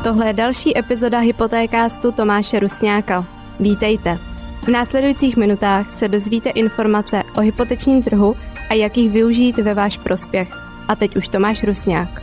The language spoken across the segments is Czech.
Tohle je další epizoda Hypotékástu Tomáše Rusňáka. Vítejte. V následujících minutách se dozvíte informace o hypotečním trhu a jak jich využít ve váš prospěch. A teď už Tomáš Rusňák.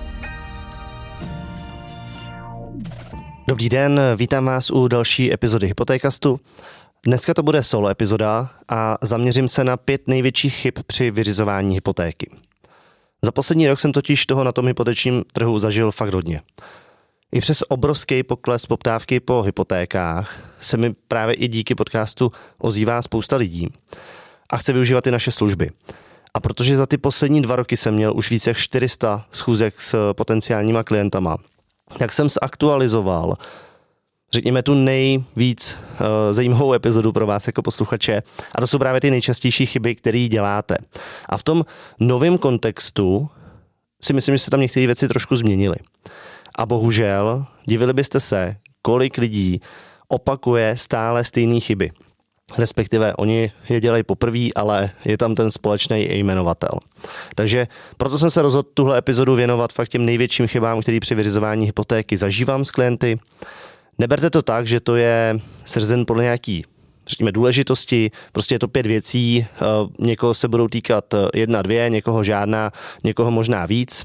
Dobrý den, vítám vás u další epizody Hypotékastu. Dneska to bude solo epizoda a zaměřím se na 5 největších chyb při vyřizování hypotéky. Za poslední rok jsem totiž toho na tom hypotečním trhu zažil fakt hodně. I přes obrovský pokles poptávky po hypotékách se mi právě i díky podcastu ozývá spousta lidí a chce využívat i naše služby. A protože za ty poslední 2 roky jsem měl už více jak 400 schůzek s potenciálníma klientama, tak jsem zaktualizoval, řekněme, tu nejvíc zajímavou epizodu pro vás jako posluchače. A to jsou právě ty nejčastější chyby, které děláte. A v tom novém kontextu si myslím, že se tam některé věci trošku změnily. A bohužel, divili byste se, kolik lidí opakuje stále stejné chyby. Respektive oni je dělají poprvé, ale je tam ten společný jmenovatel. Takže proto jsem se rozhodl tuhle epizodu věnovat fakt těm největším chybám, který při vyřizování hypotéky zažívám s klienty. Neberte to tak, že to je seřazen podle nějaký, řekněme, důležitosti, prostě je to 5 věcí, někoho se budou týkat 1, 2, někoho žádná, někoho možná víc.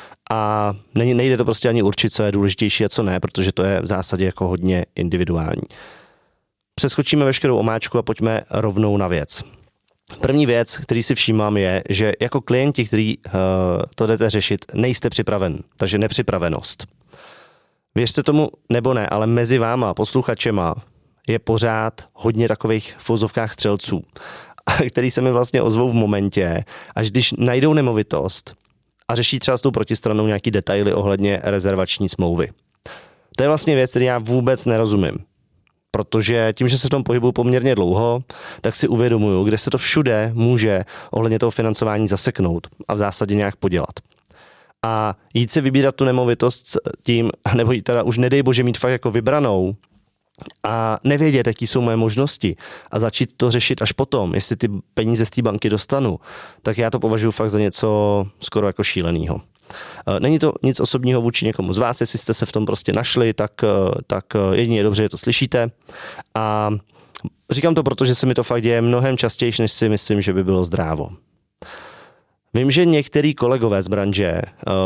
A nejde to prostě ani určit, co je důležitější a co ne, protože to je v zásadě jako hodně individuální. Přeskočíme veškerou omáčku a pojďme rovnou na věc. První věc, který si všímám, je, že jako klienti, který to jdete řešit, nejste připraven, takže nepřipravenost. Věřte tomu nebo ne, ale mezi váma, posluchačema, je pořád hodně takových v uvozovkách střelců, který se mi vlastně ozvou v momentě, až když najdou nemovitost a řeší třeba s tou protistranou nějaký detaily ohledně rezervační smlouvy. To je vlastně věc, který já vůbec nerozumím. Protože tím, že se v tom pohybuju poměrně dlouho, tak si uvědomuju, kde se to všude může ohledně toho financování zaseknout a v zásadě nějak podělat. A jít si vybírat tu nemovitost tím, nebo ji teda už nedej bože mít fakt jako vybranou a nevědět, jaký jsou moje možnosti a začít to řešit až potom, jestli ty peníze z té banky dostanu, tak já to považuji fakt za něco skoro jako šílenýho. Není to nic osobního vůči někomu z vás, jestli jste se v tom prostě našli, tak jedině je dobře, že to slyšíte. A říkám to, protože se mi to fakt děje mnohem častěji, než si myslím, že by bylo zdrávo. Vím, že některý kolegové z branže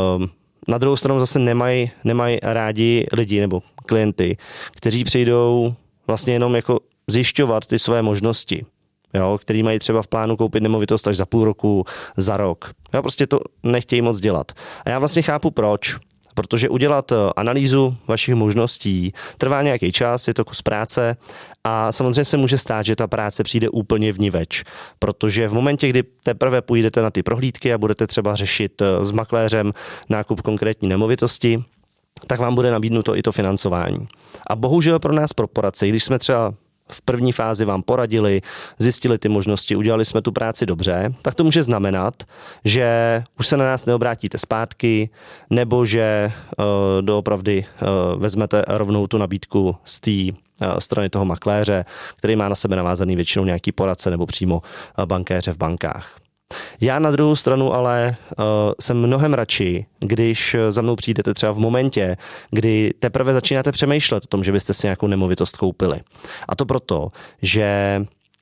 na druhou stranu zase nemají rádi lidi nebo klienty, kteří přijdou vlastně jenom jako zjišťovat ty své možnosti. Jo, který mají třeba v plánu koupit nemovitost až za půl roku, za rok. Jo, prostě to nechtějí moc dělat. A já vlastně chápu proč. Protože udělat analýzu vašich možností trvá nějaký čas, je to kus práce a samozřejmě se může stát, že ta práce přijde úplně vniveč. Protože v momentě, kdy teprve půjdete na ty prohlídky a budete třeba řešit s makléřem nákup konkrétní nemovitosti, tak vám bude nabídnuto i to financování. A bohužel pro nás, pro poradce, když jsme třeba v první fázi vám poradili, zjistili ty možnosti, udělali jsme tu práci dobře, tak to může znamenat, že už se na nás neobrátíte zpátky, nebo že doopravdy vezmete rovnou tu nabídku z té strany toho makléře, který má na sebe navázaný většinou nějaký poradce nebo přímo bankéře v bankách. Já na druhou stranu ale jsem mnohem radši, když za mnou přijdete třeba v momentě, kdy teprve začínáte přemýšlet o tom, že byste si nějakou nemovitost koupili. A to proto, že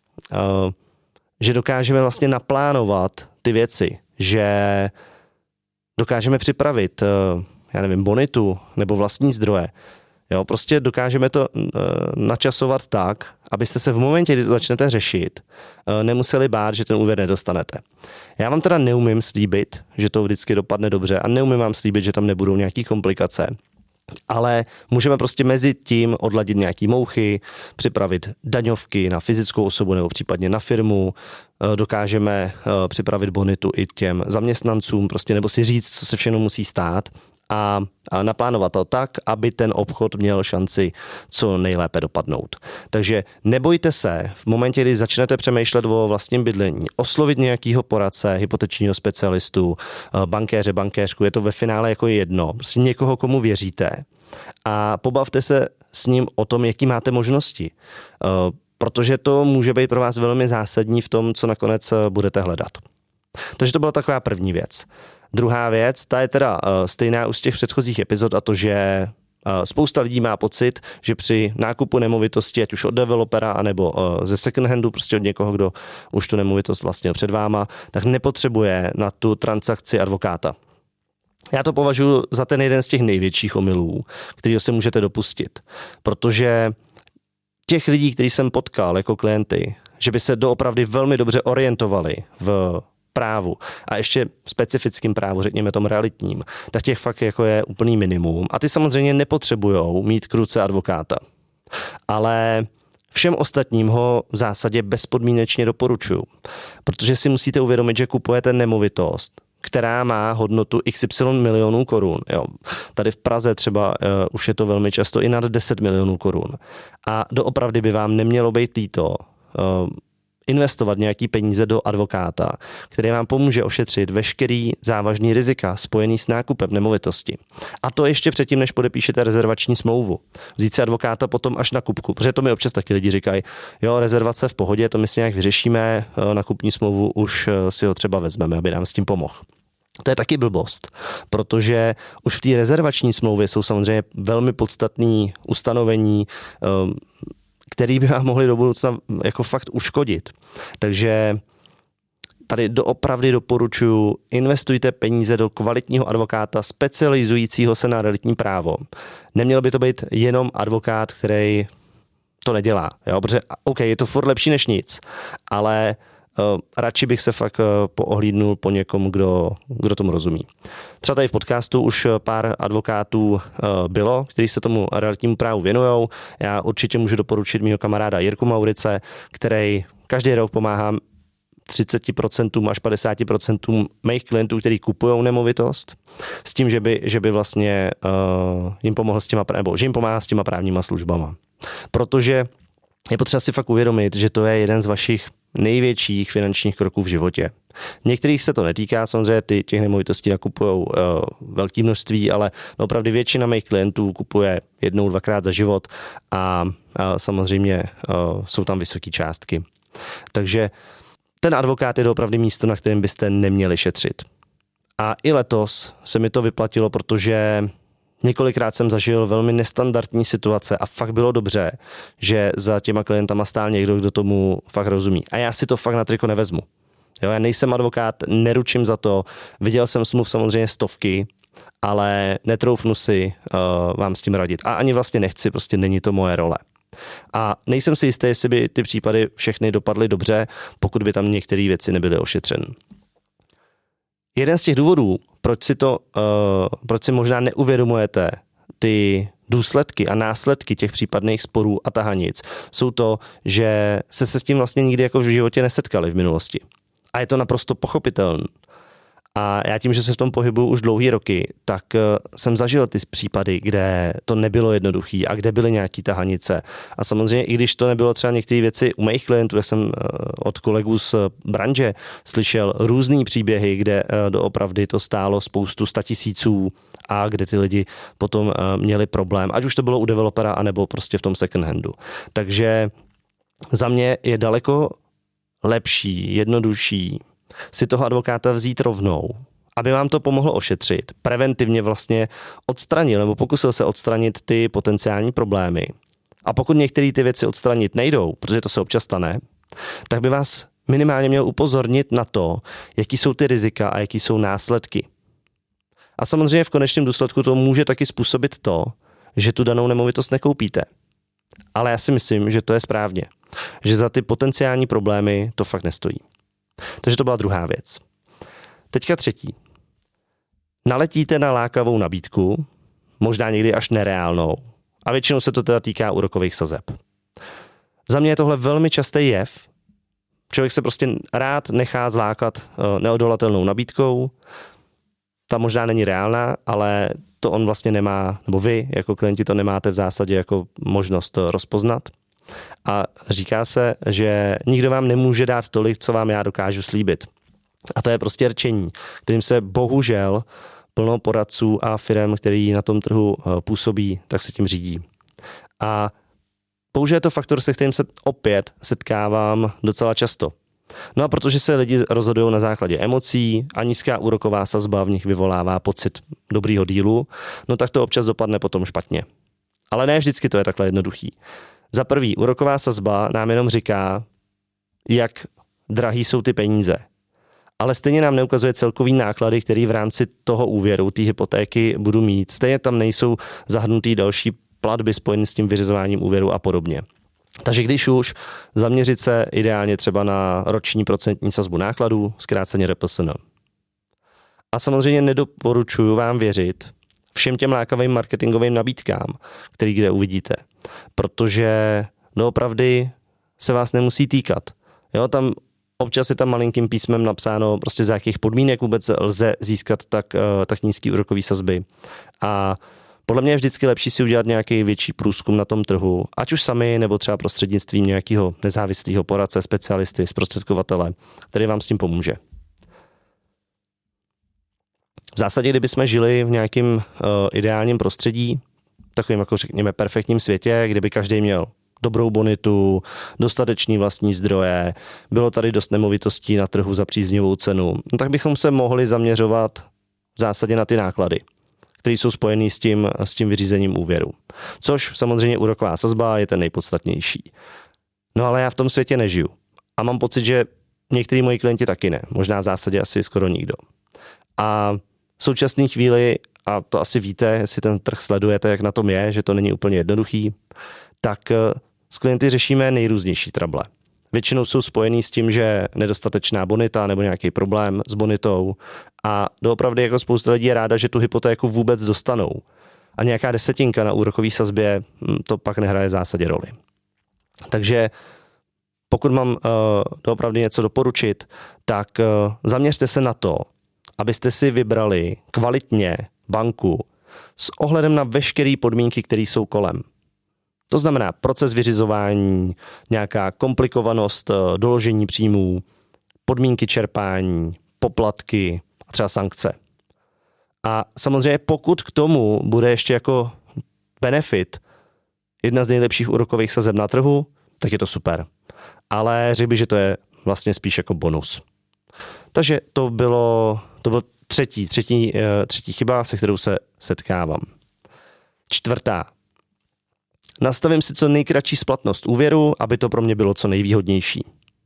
dokážeme vlastně naplánovat ty věci, že dokážeme připravit, já nevím, bonitu nebo vlastní zdroje. Jo, prostě dokážeme to načasovat tak, abyste se v momentě, kdy to začnete řešit, nemuseli bát, že ten úvěr nedostanete. Já vám teda neumím slíbit, že to vždycky dopadne dobře a neumím vám slíbit, že tam nebudou nějaký komplikace, ale můžeme prostě mezi tím odladit nějaký mouchy, připravit daňovky na fyzickou osobu nebo případně na firmu, dokážeme připravit bonitu i těm zaměstnancům, prostě nebo si říct, co se všechno musí stát a naplánovat to tak, aby ten obchod měl šanci co nejlépe dopadnout. Takže nebojte se v momentě, kdy začnete přemýšlet o vlastním bydlení, oslovit nějakého poradce, hypotečního specialistu, bankéře, bankéřku, je to ve finále jako jedno, prostě někoho, komu věříte a pobavte se s ním o tom, jaký máte možnosti. Protože to může být pro vás velmi zásadní v tom, co nakonec budete hledat. Takže to byla taková první věc. Druhá věc, ta je teda stejná už z těch předchozích epizod a to, že Spousta lidí má pocit, že při nákupu nemovitosti, ať už od developera, anebo ze second handu, prostě od někoho, kdo už tu nemovitost vlastnil před váma, tak nepotřebuje na tu transakci advokáta. Já to považuji za ten jeden z těch největších omylů, kterýho se můžete dopustit, protože těch lidí, který jsem potkal jako klienty, že by se doopravdy velmi dobře orientovali v právu a ještě specifickým právu, řekněme tom realitním, tak těch fakt jako je úplný minimum. A ty samozřejmě nepotřebujou mít k ruce advokáta. Ale všem ostatním ho v zásadě bezpodmínečně doporučuju, protože si musíte uvědomit, že kupujete nemovitost, která má hodnotu XY milionů korun. Jo. Tady v Praze třeba už je to velmi často i nad 10 milionů korun. A doopravdy by vám nemělo být líto investovat nějaký peníze do advokáta, který vám pomůže ošetřit veškerý závažný rizika spojený s nákupem nemovitosti. A to ještě předtím, než podepíšete rezervační smlouvu. Vzít si advokáta potom až na kupku, protože to mi občas taky lidi říkají, jo, rezervace v pohodě, to my si nějak vyřešíme, na kupní smlouvu už si ho třeba vezmeme, aby nám s tím pomohl. To je taky blbost, protože už v té rezervační smlouvě jsou samozřejmě velmi podstatné ustanovení, který by vám mohli do budoucna jako fakt uškodit. Takže tady doopravdy doporučuji, investujte peníze do kvalitního advokáta specializujícího se na realitní právo. Neměl by to být jenom advokát, který to nedělá. Jo? Protože OK, je to furt lepší než nic, ale radši bych se fakt poohlídnul po někom, kdo tomu rozumí. Třeba tady v podcastu už pár advokátů bylo, kteří se tomu realitnímu právu věnujou. Já určitě můžu doporučit mýho kamaráda Jirku Maurice, který každý rok pomáhá 30% až 50% mých klientů, kteří kupují nemovitost, s tím, že by vlastně jim pomohl s těma, nebo že jim pomáhá s těma právníma službama. Protože je potřeba si fakt uvědomit, že to je jeden z vašich největších finančních kroků v životě. Některých se to netýká, samozřejmě těch nemovitostí nakupují velké množství, ale opravdu většina mých klientů kupuje 1-2krát za život a samozřejmě jsou tam vysoké částky. Takže ten advokát je opravdu místo, na kterém byste neměli šetřit. A i letos se mi to vyplatilo, protože několikrát jsem zažil velmi nestandardní situace a fakt bylo dobře, že za těma klientama stál někdo, kdo tomu fakt rozumí. A já si to fakt na triko nevezmu. Jo, já nejsem advokát, neručím za to, viděl jsem smluv samozřejmě stovky, ale netroufnu si vám s tím radit. A ani vlastně nechci, prostě není to moje role. A nejsem si jistý, jestli by ty případy všechny dopadly dobře, pokud by tam některé věci nebyly ošetřeny. Jeden z těch důvodů, proč si možná neuvědomujete ty důsledky a následky těch případných sporů a tahanic, jsou to, že se s tím vlastně nikdy jako v životě nesetkali v minulosti. A je to naprosto pochopitelné. A já tím, že se v tom pohybuju už dlouhý roky, tak jsem zažil ty případy, kde to nebylo jednoduchý a kde byly nějaký tahanice. A samozřejmě, i když to nebylo třeba některé věci u mých klientů, já jsem od kolegů z branže slyšel různý příběhy, kde doopravdy to stálo spoustu 100 000 a kde ty lidi potom měli problém, ať už to bylo u developera, anebo prostě v tom second handu. Takže za mě je daleko lepší, jednodušší si toho advokáta vzít rovnou, aby vám to pomohlo ošetřit, preventivně vlastně odstranil nebo pokusil se odstranit ty potenciální problémy. A pokud některé ty věci odstranit nejdou, protože to se občas stane, tak by vás minimálně měl upozornit na to, jaký jsou ty rizika a jaký jsou následky. A samozřejmě v konečném důsledku to může taky způsobit to, že tu danou nemovitost nekoupíte. Ale já si myslím, že to je správně. Že za ty potenciální problémy to fakt nestojí. Takže to byla druhá věc. Teďka třetí. Naletíte na lákavou nabídku, možná někdy až nereálnou, a většinou se to teda týká úrokových sazeb. Za mě je tohle velmi častý jev. Člověk se prostě rád nechá zlákat neodolatelnou nabídkou, ta možná není reálná, ale to on vlastně nemá, nebo vy jako klienti to nemáte v zásadě jako možnost rozpoznat. A říká se, že nikdo vám nemůže dát tolik, co vám já dokážu slíbit. A to je prostě rčení, kterým se bohužel plno poradců a firem, který na tom trhu působí, tak se tím řídí. A bohužel je to faktor, se kterým se opět setkávám docela často. No a protože se lidi rozhodují na základě emocí a nízká úroková sazba v nich vyvolává pocit dobrýho dílu, no tak to občas dopadne potom špatně. Ale ne vždycky to je takhle jednoduchý. Za prvý, úroková sazba nám jenom říká, jak drahý jsou ty peníze. Ale stejně nám neukazuje celkový náklady, který v rámci toho úvěru, té hypotéky budu mít. Stejně tam nejsou zahrnutý další platby spojené s tím vyřizováním úvěru a podobně. Takže když už, zaměřit se ideálně třeba na roční procentní sazbu nákladů, zkráceně RPSN. A samozřejmě nedoporučuji vám věřit všem těm lákavým marketingovým nabídkám, který kde uvidíte, protože doopravdy se vás nemusí týkat. Jo, tam občas je tam malinkým písmem napsáno, prostě za jakých podmínek vůbec lze získat tak nízký úrokový sazby. A podle mě je vždycky lepší si udělat nějaký větší průzkum na tom trhu, ať už sami, nebo třeba prostřednictvím nějakého nezávislého poradce, specialisty, zprostředkovatele, který vám s tím pomůže. V zásadě, kdybychom žili v nějakém ideálním prostředí, takovým jako řekněme perfektním světě, kdyby každý měl dobrou bonitu, dostatečný vlastní zdroje, bylo tady dost nemovitostí na trhu za příznivou cenu, no tak bychom se mohli zaměřovat v zásadě na ty náklady, které jsou spojený s tím vyřízením úvěru. Což samozřejmě úroková sazba je ten nejpodstatnější. No ale já v tom světě nežiju. A mám pocit, že některý moji klienti taky ne. Možná v zásadě asi skoro nikdo. A v současné chvíli, a to asi víte, jestli ten trh sledujete, jak na tom je, že to není úplně jednoduchý, tak s klienty řešíme nejrůznější trable. Většinou jsou spojený s tím, že nedostatečná bonita nebo nějaký problém s bonitou a doopravdy jako spousta lidí je ráda, že tu hypotéku vůbec dostanou. A nějaká desetinka na úrokové sazbě to pak nehraje v zásadě roli. Takže pokud mám doopravdy něco doporučit, tak zaměřte se na to, abyste si vybrali kvalitně banku s ohledem na veškeré podmínky, které jsou kolem. To znamená proces vyřizování, nějaká komplikovanost doložení příjmů, podmínky čerpání, poplatky a třeba sankce. A samozřejmě pokud k tomu bude ještě jako benefit jedna z nejlepších úrokových sazeb na trhu, tak je to super. Ale řekl bych, že to je vlastně spíš jako bonus. Takže to byl třetí chyba, se kterou se setkávám. Čtvrtá. Nastavím si co nejkratší splatnost úvěru, aby to pro mě bylo co nejvýhodnější.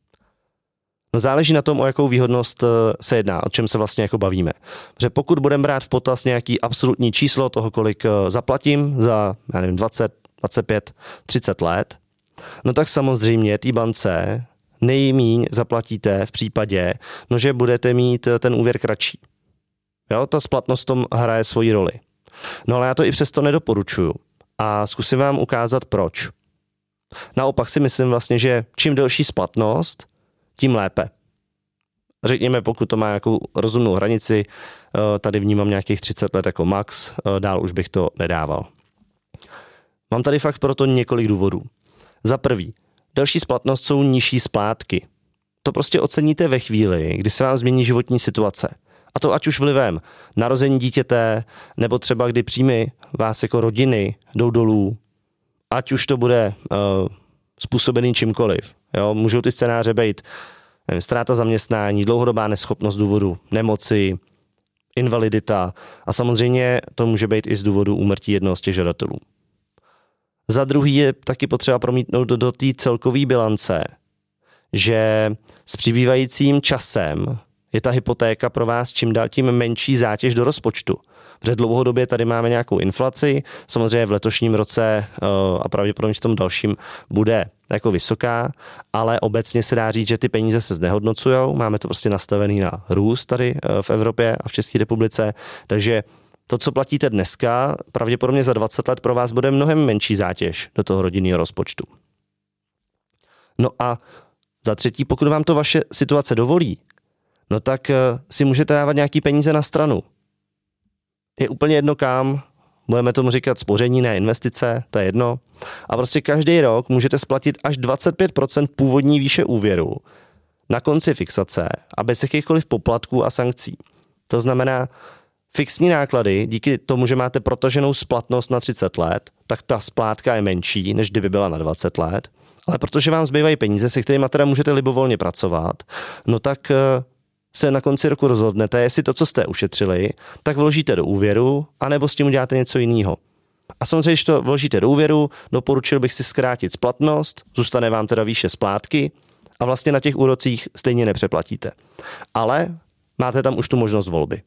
No záleží na tom, o jakou výhodnost se jedná, o čem se vlastně jako bavíme. Protože pokud budeme brát v potaz nějaký absolutní číslo toho, kolik zaplatím za, 20, 25, 30 let, no tak samozřejmě té bance nejmíň zaplatíte v případě, že budete mít ten úvěr kratší. Jo, ta splatnost v tom hraje svoji roli. No ale já to i přesto nedoporučuju. A zkusím vám ukázat proč. Naopak si myslím vlastně, že čím delší splatnost, tím lépe. Řekněme, pokud to má nějakou rozumnou hranici, tady vnímám nějakých 30 let jako max, dál už bych to nedával. Mám tady fakt proto několik důvodů. Za prvý, delší splatnost jsou nižší splátky. To prostě oceníte ve chvíli, kdy se vám změní životní situace. A to ať už vlivem narození dítěte, nebo třeba kdy příjmy vás jako rodiny jdou dolů, ať už to bude způsobený čímkoliv. Jo? Můžou ty scénáře být ztráta zaměstnání, dlouhodobá neschopnost důvodu nemoci, invalidita a samozřejmě to může být i z důvodu úmrtí jednoho z těch žadatelů. Za druhý je taky potřeba promítnout do té celkové bilance, že s přibývajícím časem je ta hypotéka pro vás čím dál tím menší zátěž do rozpočtu. Protože dlouhodobě tady máme nějakou inflaci, samozřejmě v letošním roce a pravděpodobně v tom dalším bude jako vysoká, ale obecně se dá říct, že ty peníze se znehodnocujou, máme to prostě nastavený na růst tady v Evropě a v České republice, takže to, co platíte dneska, pravděpodobně za 20 let pro vás bude mnohem menší zátěž do toho rodinného rozpočtu. No a za třetí, pokud vám to vaše situace dovolí, no tak si můžete dávat nějaký peníze na stranu. Je úplně jedno kam, budeme tomu říkat spoření, ne investice, to je jedno. A prostě každý rok můžete splatit až 25% původní výše úvěru na konci fixace a bez jakýchkoliv poplatků a sankcí. To znamená, fixní náklady, díky tomu, že máte protaženou splatnost na 30 let, tak ta splátka je menší, než kdyby byla na 20 let. Ale protože vám zbývají peníze, se kterými teda můžete libovolně pracovat, no tak se na konci roku rozhodnete, jestli to, co jste ušetřili, tak vložíte do úvěru, anebo s tím uděláte něco jiného. A samozřejmě, když to vložíte do úvěru, doporučil bych si zkrátit splatnost, zůstane vám teda výše splátky a vlastně na těch úrocích stejně nepřeplatíte. Ale máte tam už tu možnost volby.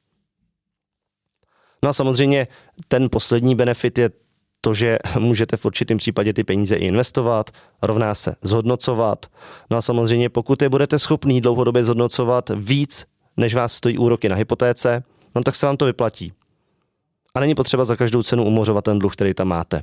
No a samozřejmě ten poslední benefit je to, že můžete v určitém případě ty peníze i investovat, rovná se zhodnocovat. No a samozřejmě pokud je budete schopný dlouhodobě zhodnocovat víc, než vás stojí úroky na hypotéce, no tak se vám to vyplatí. A není potřeba za každou cenu umořovat ten dluh, který tam máte.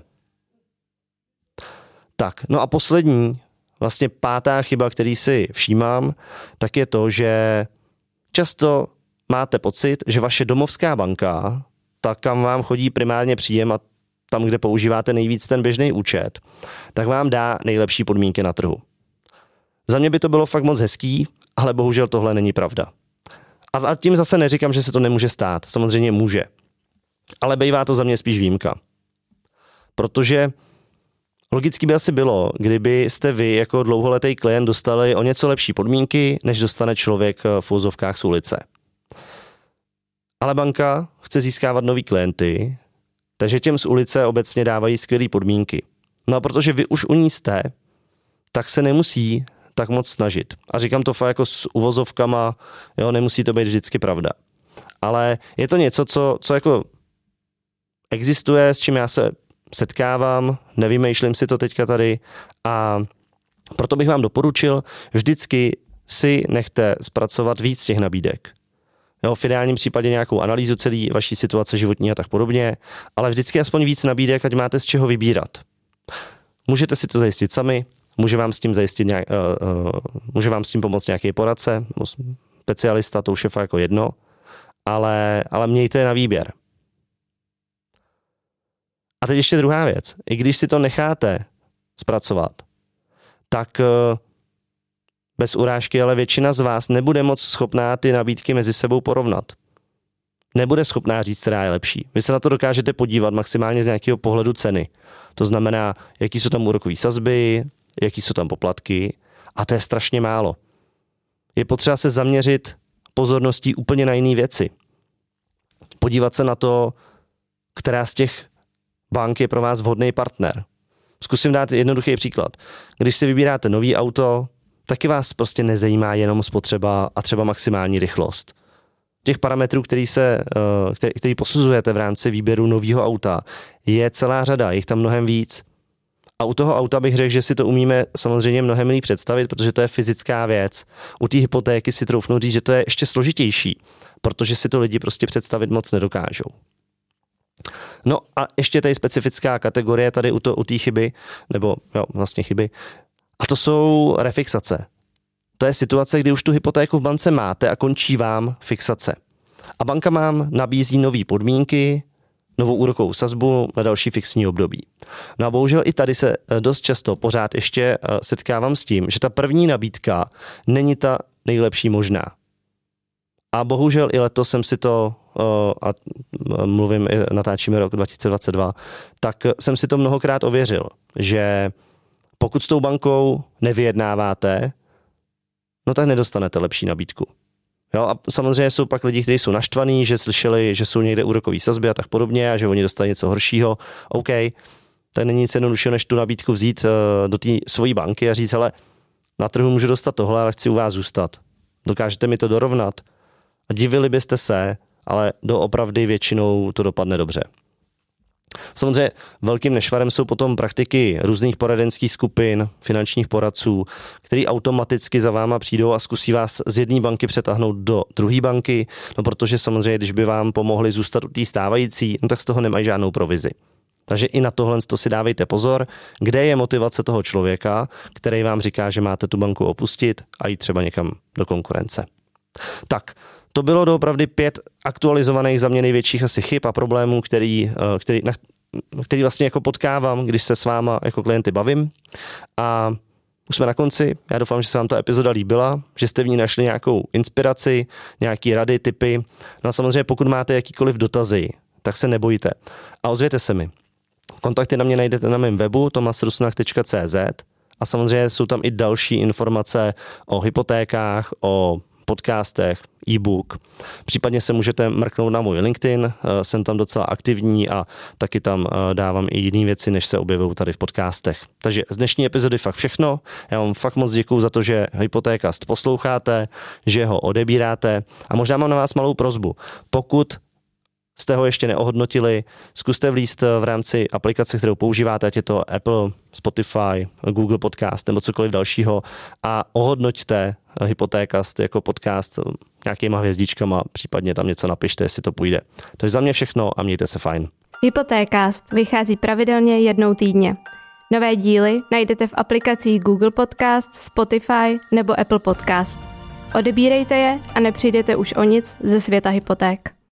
Tak, no a poslední, vlastně pátá chyba, který si všímám, tak je to, že často máte pocit, že vaše domovská banka, tak kam vám chodí primárně příjem a tam, kde používáte nejvíc ten běžný účet, tak vám dá nejlepší podmínky na trhu. Za mě by to bylo fakt moc hezký, ale bohužel tohle není pravda. A tím zase neříkám, že se to nemůže stát. Samozřejmě může. Ale bývá to za mě spíš výjimka. Protože logicky by asi bylo, kdybyste vy jako dlouholetý klient dostali o něco lepší podmínky, než dostane člověk v uvozovkách z ulice. Ale banka chce získávat nový klienty, takže těm z ulice obecně dávají skvělé podmínky. No a protože vy už u ní jste, tak se nemusí tak moc snažit. A říkám to fakt jako s uvozovkama, jo, nemusí to být vždycky pravda. Ale je to něco, co jako existuje, s čím já se setkávám, nevymýšlím si to teďka tady a proto bych vám doporučil, vždycky si nechte zpracovat víc těch nabídek. Jo, v ideálním případě nějakou analýzu celé vaší situace životní a tak podobně, ale vždycky aspoň víc nabídek, ať máte z čeho vybírat. Můžete si to zajistit sami, může vám s tím pomoct nějaký poradce, specialista, to už je fakt jako jedno, ale mějte je na výběr. A teď ještě druhá věc. I když si to necháte zpracovat, tak bez urážky, ale většina z vás nebude moc schopná ty nabídky mezi sebou porovnat. Nebude schopná říct, která je lepší. Vy se na to dokážete podívat maximálně z nějakého pohledu ceny. To znamená, jaký jsou tam úrokové sazby, jaký jsou tam poplatky a to je strašně málo. Je potřeba se zaměřit pozorností úplně na jiné věci. Podívat se na to, která z těch bank je pro vás vhodný partner. Zkusím dát jednoduchý příklad. Když si vybíráte nový auto, taky vás prostě nezajímá jenom spotřeba a třeba maximální rychlost. Těch parametrů, který posuzujete v rámci výběru nového auta, je celá řada, jich tam mnohem víc. A u toho auta bych řekl, že si to umíme samozřejmě mnohem líp představit, protože to je fyzická věc. U té hypotéky si troufnu říct, že to je ještě složitější, protože si to lidi prostě představit moc nedokážou. No a ještě tady specifická kategorie tady u té chyby, nebo jo, vlastně chyby, a to jsou refixace. To je situace, kdy už tu hypotéku v bance máte a končí vám fixace. A banka vám nabízí nové podmínky, novou úrokovou sazbu na další fixní období. No a bohužel i tady se dost často pořád ještě setkávám s tím, že ta první nabídka není ta nejlepší možná. A bohužel i letos jsem si to, a natáčíme rok 2022, tak jsem si to mnohokrát ověřil, že pokud s tou bankou nevyjednáváte, no tak nedostanete lepší nabídku. Jo, a samozřejmě jsou pak lidi, kteří jsou naštvaní, že slyšeli, že jsou někde úrokové sazby a tak podobně a že oni dostali něco horšího. OK, tak není nic jednoduššího, než tu nabídku vzít do té svojí banky a říct, hele, na trhu můžu dostat tohle, ale chci u vás zůstat. Dokážete mi to dorovnat? A divili byste se, ale doopravdy většinou to dopadne dobře. Samozřejmě velkým nešvarem jsou potom praktiky různých poradenských skupin, finančních poradců, který automaticky za váma přijdou a zkusí vás z jedné banky přetáhnout do druhé banky, no protože samozřejmě, když by vám pomohli zůstat u té stávající, no tak z toho nemají žádnou provizi. Takže i na tohle si dávejte pozor, kde je motivace toho člověka, který vám říká, že máte tu banku opustit a jít třeba někam do konkurence. Tak, to bylo doopravdy 5 aktualizovaných za mě největších asi chyb a problémů, který vlastně jako potkávám, když se s váma jako klienty bavím. A už jsme na konci. Já doufám, že se vám ta epizoda líbila, že jste v ní našli nějakou inspiraci, nějaký rady, tipy. No a samozřejmě pokud máte jakýkoliv dotazy, tak se nebojte a ozvěte se mi. Kontakty na mě najdete na mém webu tomasrusnach.cz A samozřejmě jsou tam i další informace o hypotékách, o podcastech, e-book. Případně se můžete mrknout na můj LinkedIn, jsem tam docela aktivní a taky tam dávám i jiné věci, než se objevují tady v podcastech. Takže z dnešní epizody fakt všechno. Já vám fakt moc děkuju za to, že Hypotékast posloucháte, že ho odebíráte a možná mám na vás malou prosbu. Pokud jste ho ještě neohodnotili, zkuste vlízt v rámci aplikace, kterou používáte, ať je to Apple, Spotify, Google Podcast nebo cokoliv dalšího a ohodnoťte Hypotékast jako podcast nějakýma hvězdičkama, případně tam něco napište, jestli to půjde. To je za mě všechno a mějte se fajn. Hypotékast vychází pravidelně jednou týdně. Nové díly najdete v aplikacích Google Podcast, Spotify nebo Apple Podcast. Odebírejte je a nepřijdete už o nic ze světa hypoték.